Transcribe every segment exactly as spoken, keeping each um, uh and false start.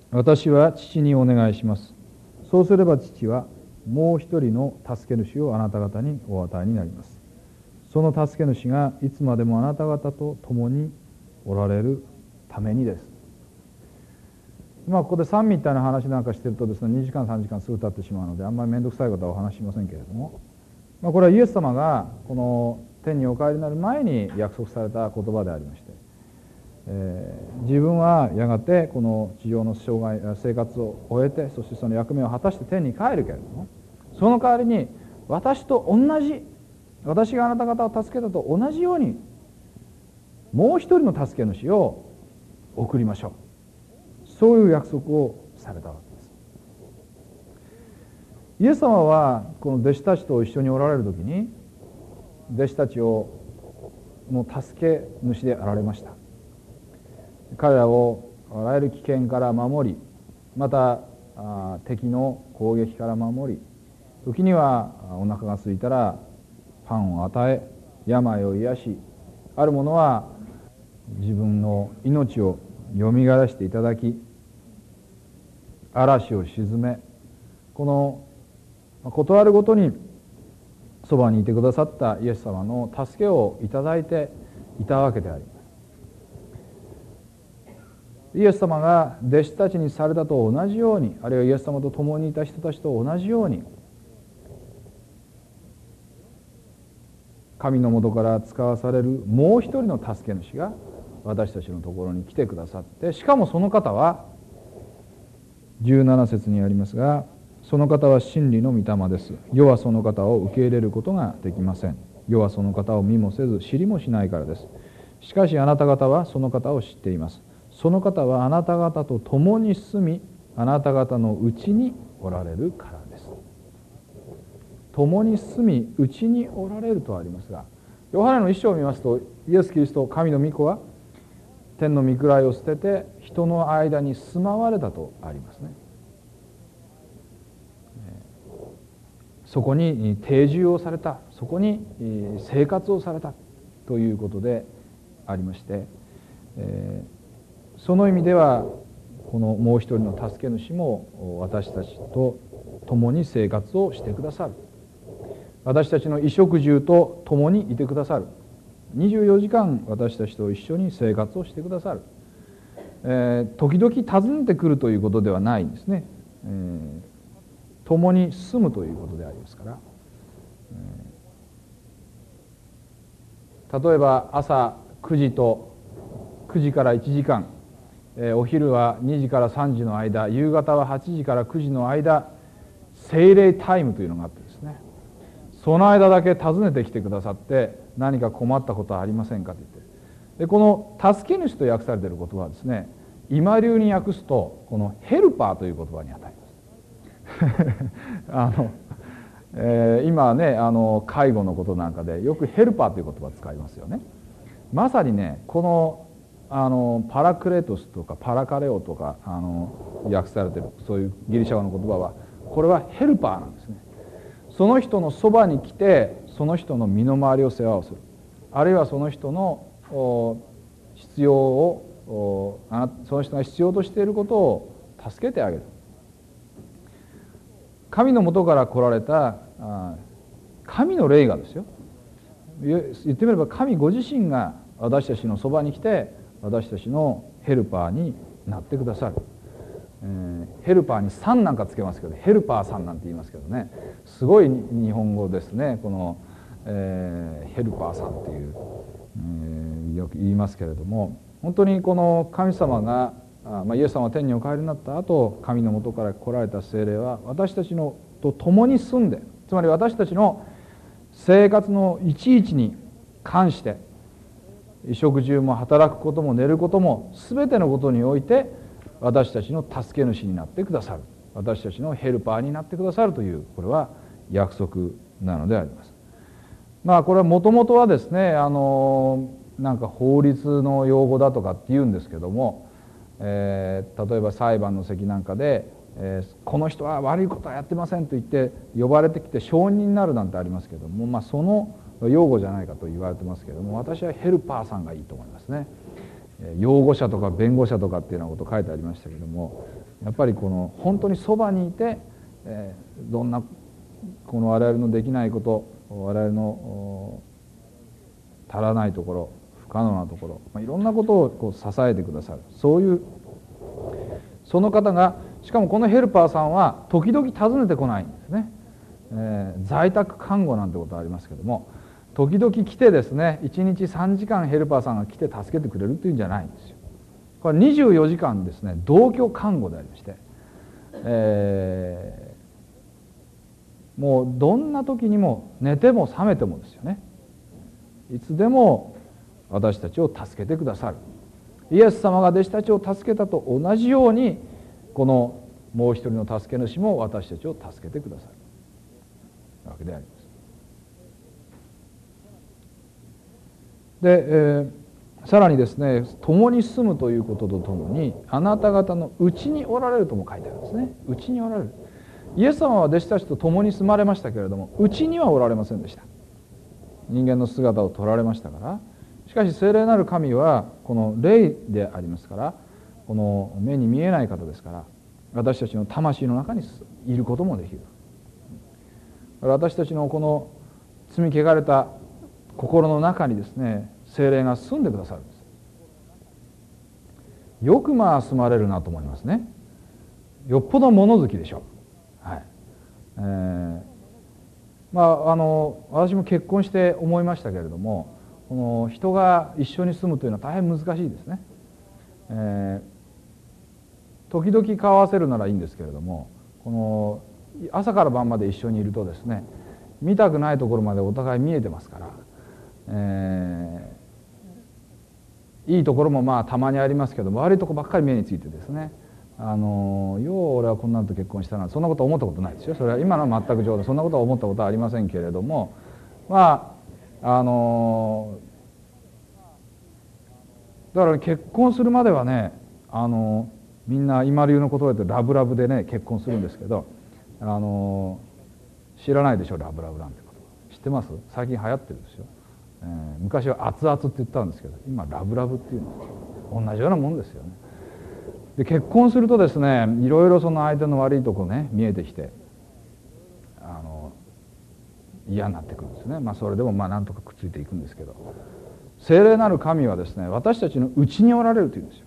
私は父にお願いします。そうすれば父はもう一人の助け主をあなた方にお与えになります。その助け主がいつまでもあなた方と共におられるためにです。まあここで三位一体の話なんかしてるとですね、にじかんさんじかんすぐ経ってしまうのであんまり面倒くさいことはお話ししませんけれども、まあ、これはイエス様がこの天にお帰りになる前に約束された言葉でありまして、えー、自分はやがてこの地上の生涯生活を終えて、そしてその役目を果たして天に帰るけれども、その代わりに私と同じ、私があなた方を助けたと同じようにもう一人の助け主を送りましょう、そういう約束をされたわけです。イエス様はこの弟子たちと一緒におられる時に弟子たちをの助け主であられました。彼らをあらゆる危険から守り、また敵の攻撃から守り、時にはお腹が空いたらパンを与え、病を癒し、ある者は自分の命をよみがえらしていただき、嵐を鎮め、この事あるごとにそばにいてくださったイエス様の助けをいただいていたわけであります。イエス様が弟子たちにされたと同じように、あるいはイエス様と共にいた人たちと同じように、神の元から使わされるもう一人の助け主が私たちのところに来てくださって、しかもその方はじゅうなな節にありますが、その方は真理の御霊です。世はその方を受け入れることができません。世はその方を見もせず知りもしないからです。しかしあなた方はその方を知っています。その方はあなた方と共に住み、あなた方のうちにおられるからです。共に住み、うちにおられるとありますが、ヨハネの一章を見ますと、イエス・キリスト神の御子は天の御位を捨てて人の間に住まわれたとありますね。そこに定住をされた、そこに生活をされたということでありまして、その意味ではこのもう一人の助け主も私たちと共に生活をしてくださる、私たちの衣食住と共にいてくださる、にじゅうよじかん私たちと一緒に生活をしてくださる、えー、時々訪ねてくるということではないんですね、えー共に住むということでありますから、例えば朝くじとくじからいちじかん、お昼はにじからさんじの間、夕方ははちじからくじの間、聖霊タイムというのがあってですね、その間だけ訪ねてきてくださって、何か困ったことはありませんかと言って、でこの助け主と訳されている言葉はですね、今流に訳すとこのヘルパーという言葉にあたります。あの、えー、今ねあの介護のことなんかでよくヘルパーという言葉を使いますよね。まさにねこのあのパラクレトスとかパラカレオとかあの訳されているそういうギリシャ語の言葉は、これはヘルパーなんですね。その人のそばに来てその人の身の回りを世話をする、あるいはその人の必要をその人が必要としていることを助けてあげる。神の元から来られた神の霊がですよ、言ってみれば神ご自身が私たちのそばに来て私たちのヘルパーになってくださる、えー、ヘルパーにさんなんかつけますけど、ヘルパーさんなんて言いますけどね、すごい日本語ですね、この、えー、ヘルパーさんっていう、えー、よく言いますけれども、本当にこの神様がまあ、イエス様は天にお帰りになった後、神の元から来られた聖霊は私たちのと共に住んで、つまり私たちの生活のいちいちに関して、衣食住も働くことも寝ることも全てのことにおいて私たちの助け主になってくださる、私たちのヘルパーになってくださるという、これは約束なのであります。まあこれはもともとはですね、あのなんか法律の用語だとかって言うんですけども、えー、例えば裁判の席なんかで、えー、この人は悪いことはやってませんと言って呼ばれてきて証人になるなんてありますけども、まあ、その用語じゃないかと言われてますけども、私はヘルパーさんがいいと思いますね。擁護者とか弁護者とかっていうようなこと書いてありましたけども、 やっぱりこの本当にそばにいて、えー、どんなこの我々のできないこと、我々の足らないところ、不可能なところ、まあ、いろんなことをこう支えてくださる、そういうその方が、しかもこのヘルパーさんは時々訪ねてこないんですね。えー、在宅看護なんてことありますけども、時々来てですね、いちにちさんじかんヘルパーさんが来て助けてくれるっていうんじゃないんですよ。これにじゅうよじかんですね、同居看護でありまして、えー、もうどんな時にも寝ても覚めてもですよね、いつでも私たちを助けてくださる。イエス様が弟子たちを助けたと同じように、このもう一人の助け主も私たちを助けてくださるわけであります。で、えー、さらにですね、共に住むということとともに、あなた方のうちにおられるとも書いてあるんですね。うちにおられる。イエス様は弟子たちと共に住まれましたけれども、うちにはおられませんでした。人間の姿を取られましたから。しかし聖霊なる神はこの霊でありますから、この目に見えない方ですから、私たちの魂の中にいることもできる。私たちのこの罪汚れた心の中にですね、聖霊が住んでくださるんです。よくまあ住まれるなと思いますね。よっぽど物好きでしょう。はい。えー、まああの私も結婚して思いましたけれども、この人が一緒に住むというのは大変難しいですね。えー、時々顔合わせるならいいんですけれども、この朝から晩まで一緒にいるとですね、見たくないところまでお互い見えてますから、えー、いいところもまあたまにありますけども、悪いところばっかり目についてですね、あのよう俺はこんなのと結婚したな、そんなことは思ったことないですよ。それは今のは全く冗談、そんなことは思ったことはありませんけれども、まああのだから結婚するまではね、あのみんな今流の言葉でラブラブでね結婚するんですけど、あの知らないでしょ、ラブラブなんてこと。知ってます？最近流行ってるんですよ。えー、昔は熱々って言ったんですけど、今ラブラブっていうの同じようなもんですよね。で結婚するとですね、いろいろその相手の悪いとこね見えてきて、あの嫌になってくるんですね。まあそれでもまあなんとかくっついていくんですけど、聖霊なる神はですね、私たちの内におられるというんですよ。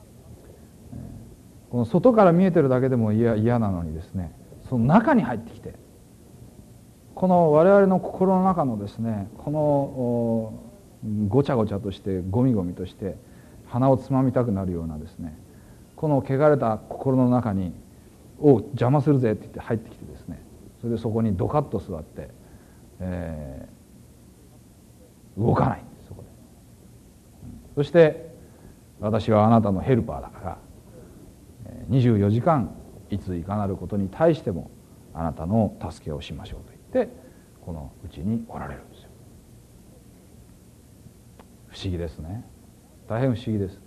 この外から見えてるだけでも嫌嫌なのにですね、その中に入ってきて、この我々の心の中のですね、このごちゃごちゃとしてゴミゴミとして鼻をつまみたくなるようなですね、この汚れた心の中にを邪魔するぜって言って入ってきてですね、それでそこにドカッと座って、えー、動かないんです、そこで。そして私はあなたのヘルパーだからにじゅうよじかんいついかなることに対してもあなたの助けをしましょうと言って、このうちにおられるんですよ。不思議ですね。大変不思議です。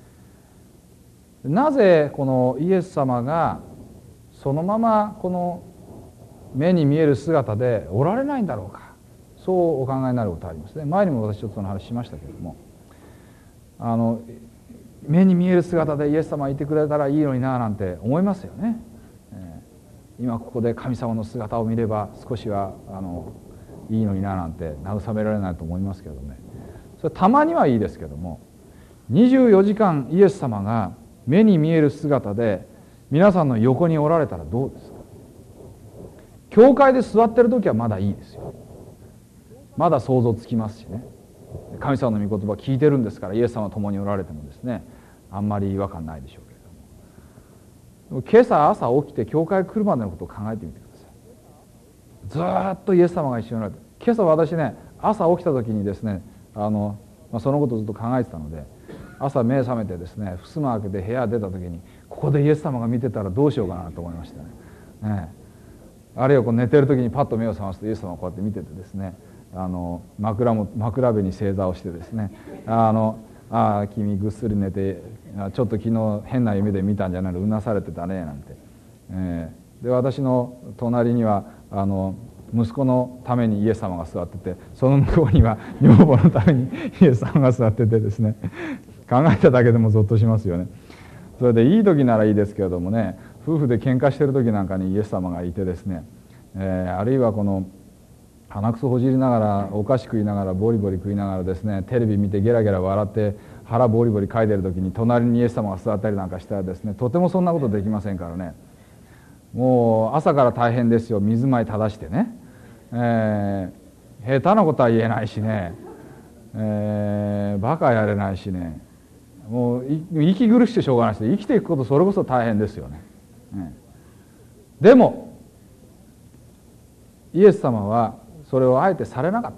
なぜこのイエス様がそのままこの目に見える姿でおられないんだろうか、そうお考えになることがありますね。前にも私ちょっとその話しましたけれども、あの目に見える姿でイエス様がいてくれたらいいのにななんて思いますよね。えー、今ここで神様の姿を見れば少しはあのいいのにななんて慰められないと思いますけどね。それたまにはいいですけども、にじゅうよじかんイエス様が目に見える姿で皆さんの横におられたらどうですか。教会で座ってる時はまだいいですよ。まだ想像つきますしね。神様の御言葉聞いてるんですから、イエス様と共におられてもですね、あんまり違和感ないでしょうけれども、今朝朝起きて教会来るまでのことを考えてみてください。ずーっとイエス様が一緒におられて、今朝私ね、朝起きた時にですね、あの、まあ、そのことをずっと考えてたので、朝目覚めてですね、襖開けて部屋出た時に、ここでイエス様が見てたらどうしようかなと思いましたね。ねえ、あるいはこう寝てる時にパッと目を覚ますとイエス様がこうやって見ててですね、あの 枕, も枕辺に正座をしてですね、あのあ君ぐっすり寝てちょっと昨日変な夢で見たんじゃないの、うなされてたねなんて、えー、で私の隣にはあの息子のためにイエス様が座ってて、その向こうには女房のためにイエス様が座っててですね、考えただけでもゾッとしますよね。それでいい時ならいいですけれどもね、 夫婦で喧嘩してる時なんかにイエス様がいてですね、えー、あるいはこの鼻くそほじりながらお菓子食いながらボリボリ食いながらですね、テレビ見てゲラゲラ笑って腹ボリボリかいてる時に隣にイエス様が座ったりなんかしたらですね、とてもそんなことできませんからね。もう朝から大変ですよ。水まい正してね、えー、下手なことは言えないしね、えー、バカやれないしね、もう息苦しくてしょうがないし、生きていくことそれこそ大変ですよね。ね、でもイエス様はそれをあえてされなかった。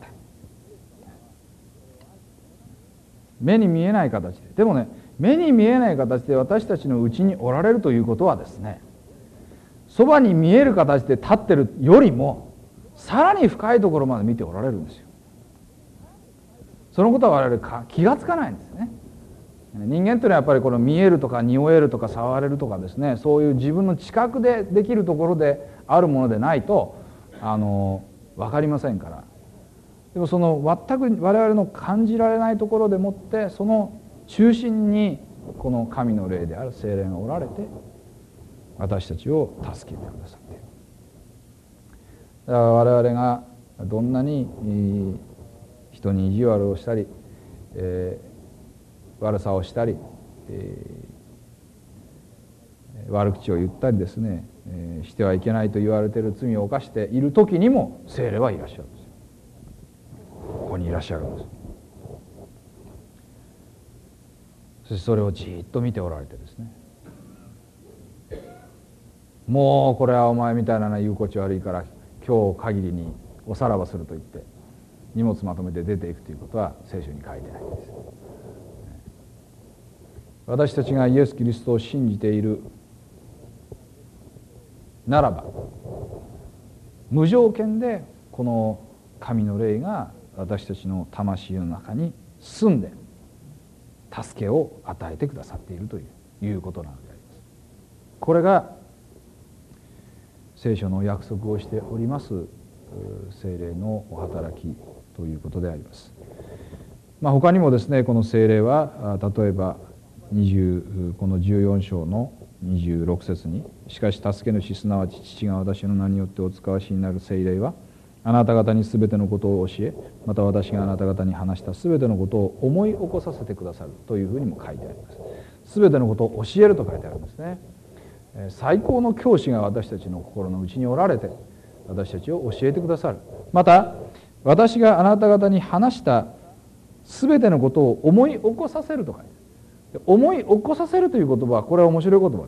目に見えない形で、でもね、目に見えない形で私たちのうちにおられるということはですね、そばに見える形で立ってるよりもさらに深いところまで見ておられるんですよ。そのことは我々気がつかないんですね。人間というのはやっぱりこの見えるとか匂えるとか触れるとかですね、そういう自分の近くでできるところであるものでないとあの分かりませんから。でもその全く我々の感じられないところでもってその中心にこの神の霊である聖霊がおられて私たちを助けてくださっている。だから我々がどんなに人に意地悪をしたり、えー、悪さをしたり、えー、悪口を言ったりですね、えー、してはいけないと言われている罪を犯している時にも聖霊はいらっしゃるんですよ。ここにいらっしゃるんです。そしてそれをじっと見ておられてですね、もうこれはお前みたいなのは居心地悪いから今日限りにおさらばすると言って荷物まとめて出ていくということは聖書に書いてないんです。私たちがイエス・キリストを信じているならば無条件でこの神の霊が私たちの魂の中に住んで助けを与えてくださっているということなのであります。これが聖書の約束をしております聖霊のお働きということであります。まあ、他にもですね、この聖霊は例えばにじゅうこのじゅうよん章のにじゅうろく節に「しかし助け主すなわち父が私の名によってお使わしになる聖霊はあなた方にすべてのことを教え、また私があなた方に話したすべてのことを思い起こさせてくださる」というふうにも書いてあります。すべてのことを教えると書いてあるんですね。最高の教師が私たちの心の内におられて私たちを教えてくださる。また私があなた方に話したすべてのことを思い起こさせると書いてある。思い起こさせるという言葉はこれは面白い言葉です。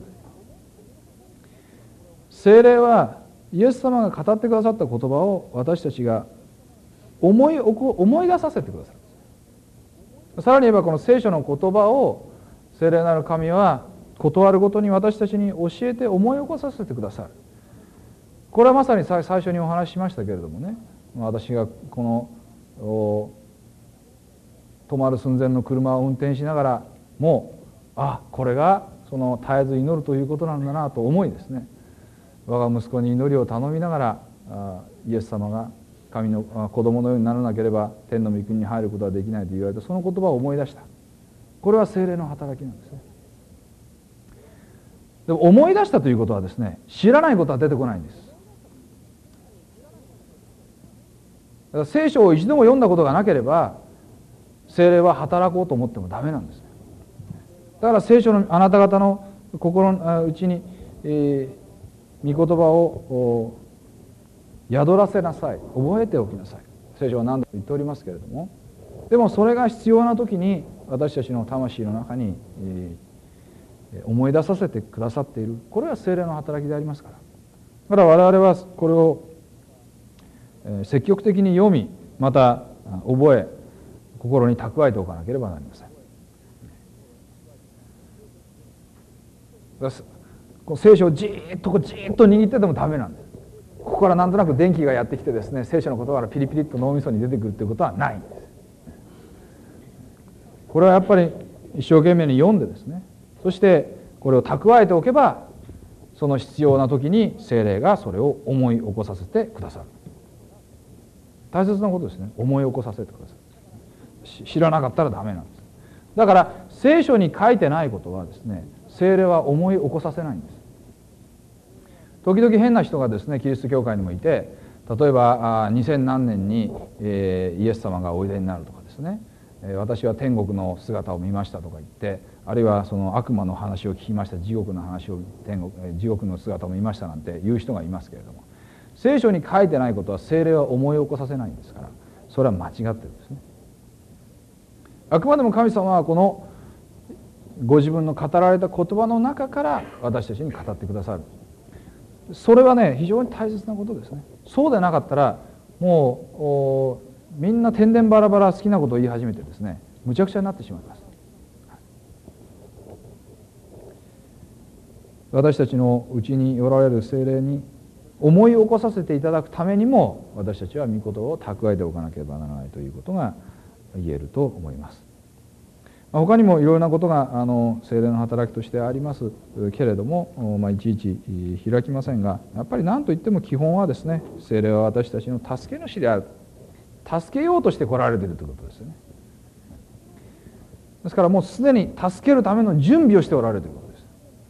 聖霊はイエス様が語ってくださった言葉を私たちが思い起こ思い出させてくださる。さらに言えばこの聖書の言葉を聖霊なる神は事あるごとに私たちに教えて思い起こさせてくださる。これはまさに最初にお話ししましたけれどもね、私がこの止まる寸前の車を運転しながらもうあこれがその絶えず祈るということなんだなと思いですね、我が息子に祈りを頼みながらイエス様が神の子供のようにならなければ天の御国に入ることはできないと言われて、その言葉を思い出した。これは聖霊の働きなんですね。でも思い出したということはですね、知らないことは出てこないんです。だから聖書を一度も読んだことがなければ聖霊は働こうと思ってもダメなんです。だから聖書のあなた方の心の内に、えー、御言葉を宿らせなさい、覚えておきなさい。聖書は何度も言っておりますけれども、でもそれが必要な時に私たちの魂の中に、えー、思い出させてくださっている。これは聖霊の働きでありますから。だから我々はこれを、えー、積極的に読み、また覚え、心に蓄えておかなければなりません。聖書をじーっとじーっと握っててもダメなんです。ここからなんとなく電気がやってきてですね、聖書の言葉からピリピリっと脳みそに出てくるということはないんです。これはやっぱり一生懸命に読んでですね、そしてこれを蓄えておけばその必要な時に聖霊がそれを思い起こさせてくださる。大切なことですね。思い起こさせてくださる。知らなかったらダメなんです。だから聖書に書いてないことはですね、聖霊は思い起こさせないんです。 時々変な人がですねキリスト教会にもいて、例えばにせん何年に、えー、イエス様がおいでになるとかですね、えー、私は天国の姿を見ましたとか言って、あるいはその悪魔の話を聞きました、地獄の話を天国地獄の姿を見ましたなんて言う人がいますけれども、聖書に書いてないことは聖霊は思い起こさせないんですから、それは間違ってるんですね。あくまでも神様はこのご自分の語られた言葉の中から私たちに語ってくださる。それはね非常に大切なことですね。そうでなかったらもうみんな天然バラバラ好きなことを言い始めてですね、むちゃくちゃになってしまいます。私たちのうちにおられる聖霊に思い起こさせていただくためにも、私たちは御言葉を蓄えておかなければならないということが言えると思います。他にもいろいろなことがあの聖霊の働きとしてありますけれども、まあ、いちいち開きませんが、やっぱり何といっても基本はですね、聖霊は私たちの助け主である、助けようとして来られているということですよね。ですからもうすでに助けるための準備をしておられるということです。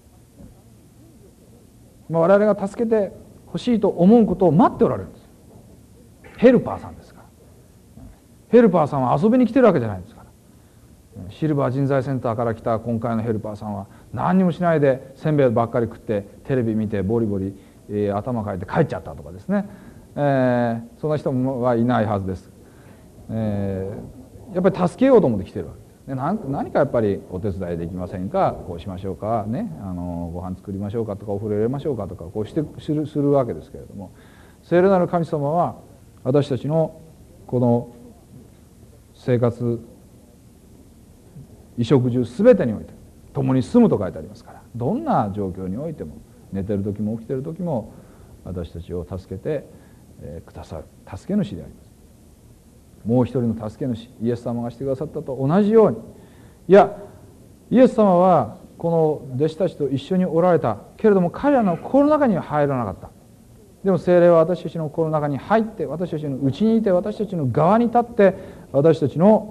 まあ、我々が助けてほしいと思うことを待っておられるんです。ヘルパーさんですから。ヘルパーさんは遊びに来てるわけじゃないんですから。シルバー人材センターから来た今回のヘルパーさんは何にもしないでせんべいばっかり食ってテレビ見てボリボリ、えー、頭かいて帰っちゃったとかですね、えー、そんな人はいないはずです。えー、やっぱり助けようと思って来てるわけです。で何, 何かやっぱりお手伝いできませんか、こうしましょうかね、あのご飯作りましょうかとかお風呂入れましょうかとかこうしてす る, するわけですけれども、聖霊なる神様は私たちのこの生活衣食住すべてにおいて共に住むと書いてありますから、どんな状況においても寝てる時も起きてる時も私たちを助けてくださる助け主であります。もう一人の助け主、イエス様がしてくださったと同じように、いやイエス様はこの弟子たちと一緒におられたけれども彼らの心の中には入らなかった。でも聖霊は私たちの心の中に入って私たちの内にいて私たちの側に立って私たちの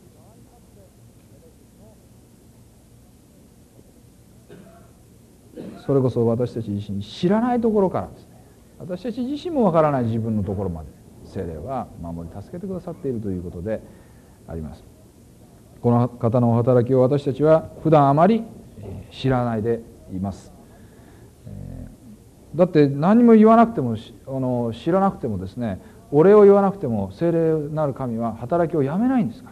それこそ私たち自身知らないところからですね、私たち自身もわからない自分のところまで聖霊は守り助けてくださっているということであります。この方の働きを私たちは普段あまり知らないでいます。だって何も言わなくてもあの知らなくてもですね、お礼を言わなくても聖霊なる神は働きをやめないんですから。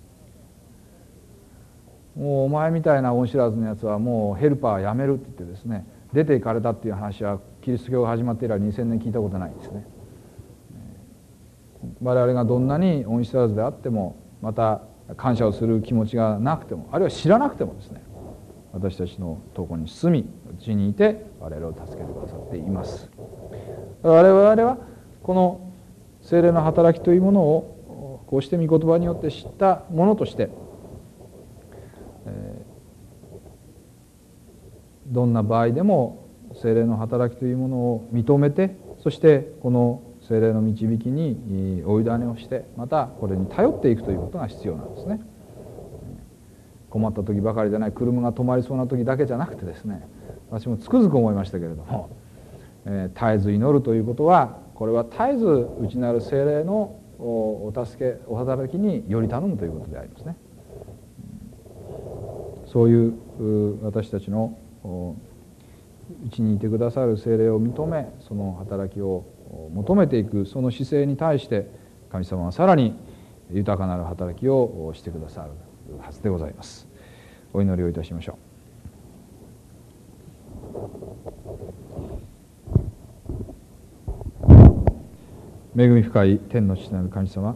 もうお前みたいな恩知らずのやつはもうヘルパーやめるって言ってですね出て行かれたっていう話はキリスト教が始まって以来にせんねん聞いたことないんですね。我々がどんなに恩知らずであっても、また感謝をする気持ちがなくても、あるいは知らなくてもですね、私たちのところに住みうちにいて我々を助けてくださっています。我々はこの聖霊の働きというものをこうして御言葉によって知ったものとして、どんな場合でも聖霊の働きというものを認めて、そしてこの聖霊の導きにお委ねをして、またこれに頼っていくということが必要なんですね。困った時ばかりでない、車が止まりそうな時だけじゃなくてですね、私もつくづく思いましたけれども、えー、絶えず祈るということは、これは絶えず内なる聖霊のお助けお働きにより頼むということでありますね。そういう私たちのうちにいてくださる聖霊を認め、その働きを求めていくその姿勢に対して神様はさらに豊かなる働きをしてくださるはずでございます。お祈りをいたしましょう。恵み深い天の父なる神様、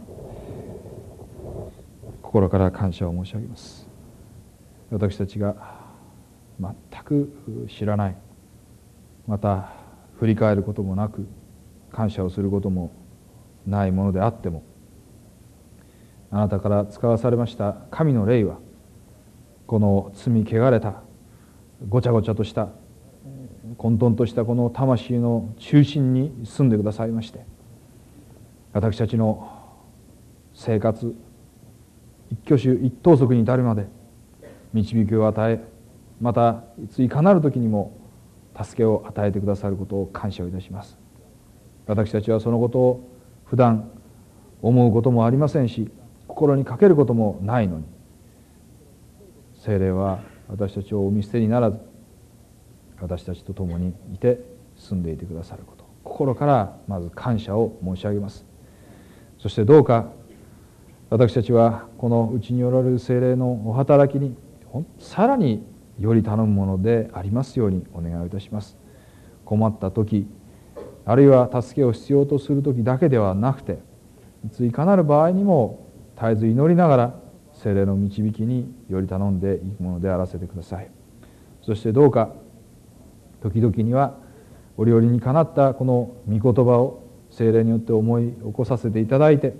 心から感謝を申し上げます。私たちが全く知らない、また振り返ることもなく感謝をすることもないものであっても、あなたから使わされました神の霊はこの罪汚れたごちゃごちゃとした混沌としたこの魂の中心に住んでくださいまして、私たちの生活一挙手一投足に至るまで導きを与え、またいついかなる時にも助けを与えてくださることを感謝をいたします。私たちはそのことを普段思うこともありませんし、心にかけることもないのに、聖霊は私たちをお見捨てにならず、私たちと共にいて住んでいてくださること、心からまず感謝を申し上げます。そしてどうか私たちはこのうちにおられる聖霊のお働きにさらにより頼むものでありますようにお願いをいたします。困った時、あるいは助けを必要とする時だけではなくて、いついかなる場合にも絶えず祈りながら聖霊の導きにより頼んでいくものであらせてください。そしてどうか時々には折々にかなったこの御言葉を聖霊によって思い起こさせていただいて、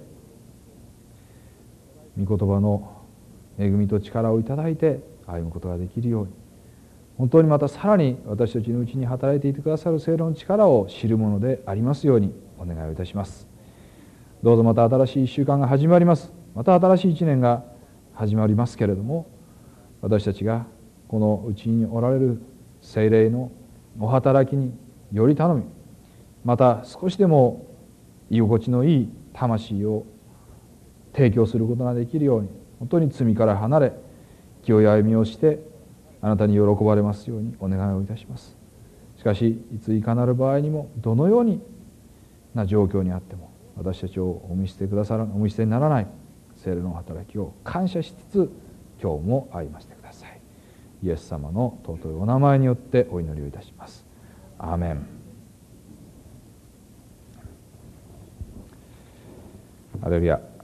御言葉の恵みと力をいただいて歩むことができるように、本当にまたさらに私たちのうちに働いていてくださる聖霊の力を知るものでありますようにお願いをいたします。どうぞまた新しいいっしゅうかんが始まります。また新しいいちねんが始まりますけれども、私たちがこのうちにおられる聖霊のお働きにより頼み、また少しでも居心地のいい魂を提供することができるように、本当に罪から離れ清い歩みをしてあなたに喜ばれますようにお願いをいたします。しかしいついかなる場合にも、どのようにな状況にあっても私たちをお見捨てくださらお見捨てにならない聖霊の働きを感謝しつつ、今日も歩ませてください。イエス様の尊いお名前によってお祈りをいたします。アーメン。ハレルヤ。